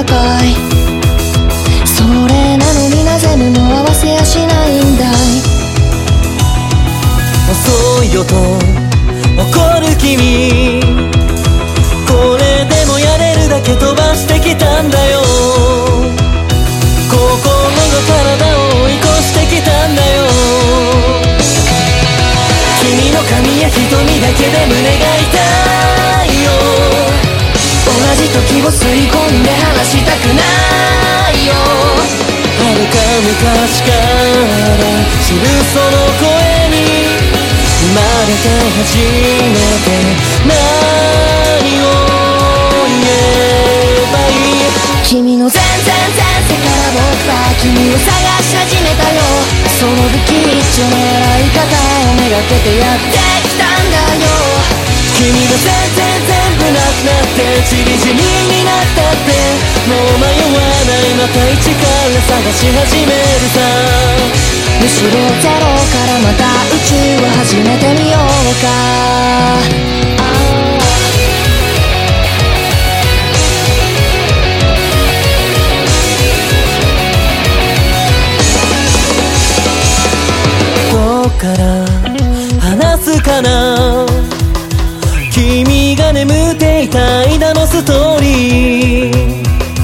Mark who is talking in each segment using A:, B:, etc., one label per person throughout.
A: かい。それなのになぜ布合わせやしないんだい。
B: 遅いよと怒る君、これでもやれるだけ飛ばしてきたんだよ。心が体を追い越してきたんだよ。君の髪や瞳だけで胸が痛いよ。同じ時を吸い込んで離したくないよ。遥か昔から知るその声に生まれて初めて何を言えばいい。
A: 君の全然前世から僕は君を探し始めたよ。その不吉祥な笑い方をめがけてやってきたんだよ。
B: 君が全部なくなって散り散りになったって、もう迷わないまた一から探し始めるさ。
A: むしろゼロからまた宇宙を始めてみようか。
B: どっから話すかな、君が眠っていた間のストーリー。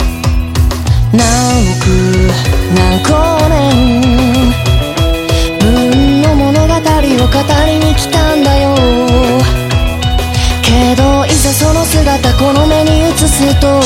A: 何億何光年分の物語を語りに来たんだよ。けどいざその姿この目に映すと、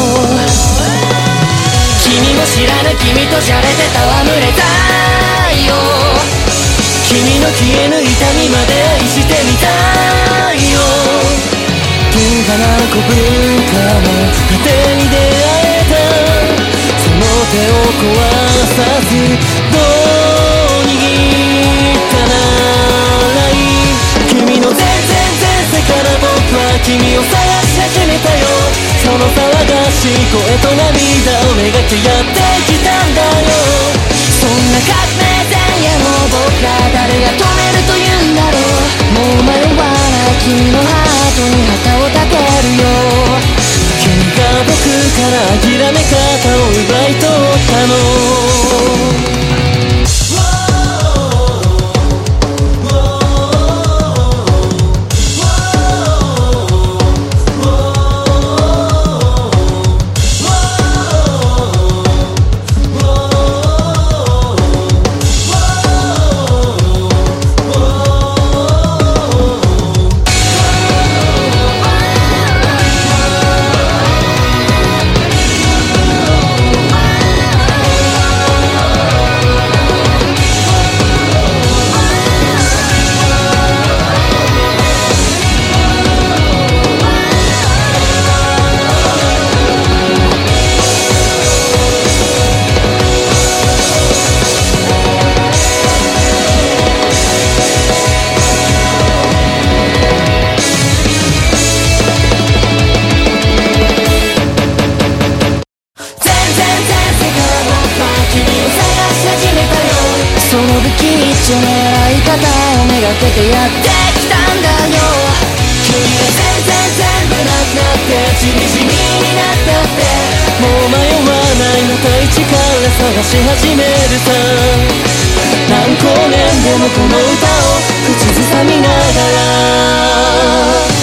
B: 君も知らぬ君とじゃれて戯れたいよ。君の消えぬ痛みまで愛してみたいよ。銀河な古文化の果てに出会えた、その手を壊さずどう握ったならいい。君の全然前世から僕は君を探し始めたよ。その騒がしい声と涙をめがけやってきたんだよ。
A: そんな革命前夜の僕ら誰が止めると言うんだろう。もう迷わない君のハートに旗を立てるよ。
B: 君が僕から諦め方を奪い取ったの。
A: その不吉祥な笑い方をめがけてやってきたんだよ。
B: 君が全部なくなって散り散りになったって、もう迷わないまた一から探し始めるさ。何光年でもこの歌を口ずさみながら